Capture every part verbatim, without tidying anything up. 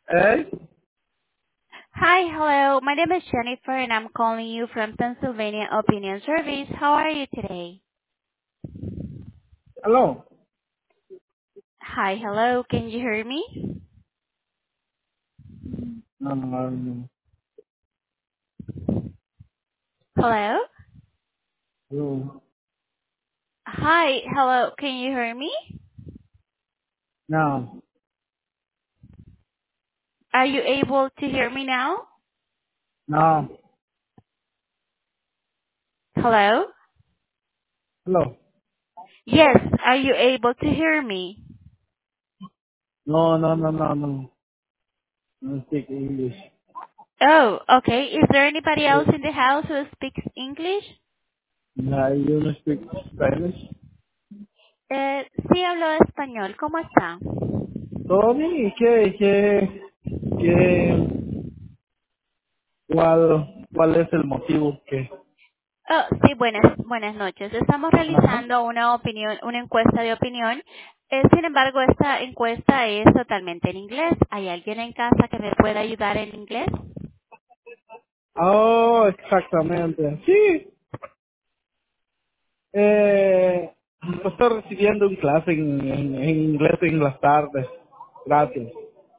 Hey, Hi, hello. My name is Jennifer, and I'm calling you from Pennsylvania Opinion Service. How are you today? hello. Hi, hello. Can you hear me? Um, Hello? hello. Hi, hello. Can you hear me? No, Are you able to hear me now? no, Hello? hello. Yes, are you able to hear me? No, no, no, no, no. No speak English. Oh, okay. Is there anybody Eh, else in the house who speaks English? no, you no speak Spanish. Eh, sí hablo español. ¿Cómo está? Todo bien. ¿Y qué, qué, qué, cuál, cuál es el motivo que? Oh, sí, buenas, buenas noches. Estamos Ajá. realizando una opinión, una encuesta de opinión. Eh, sin embargo, esta encuesta es totalmente en inglés. ¿Hay alguien en casa que me pueda ayudar en inglés? Oh, exactamente. Sí. Eh, estoy recibiendo un clase en, en, en inglés en las tardes. Gracias.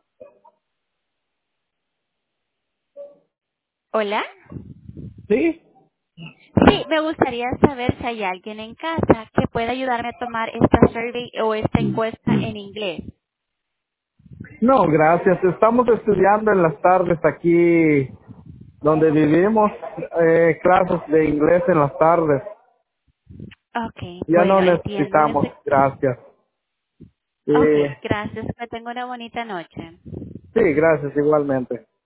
Hola. Sí. Sí, me gustaría saber si hay alguien en casa que pueda ayudarme a tomar esta survey o esta encuesta en inglés. No, gracias. Estamos estudiando en las tardes aquí donde vivimos, eh, clases de inglés en las tardes. Okay, Ya no bueno, entiendo. En necesitamos, ese- gracias. Sí, Okay, gracias. Que tenga una bonita noche. sí, gracias igualmente.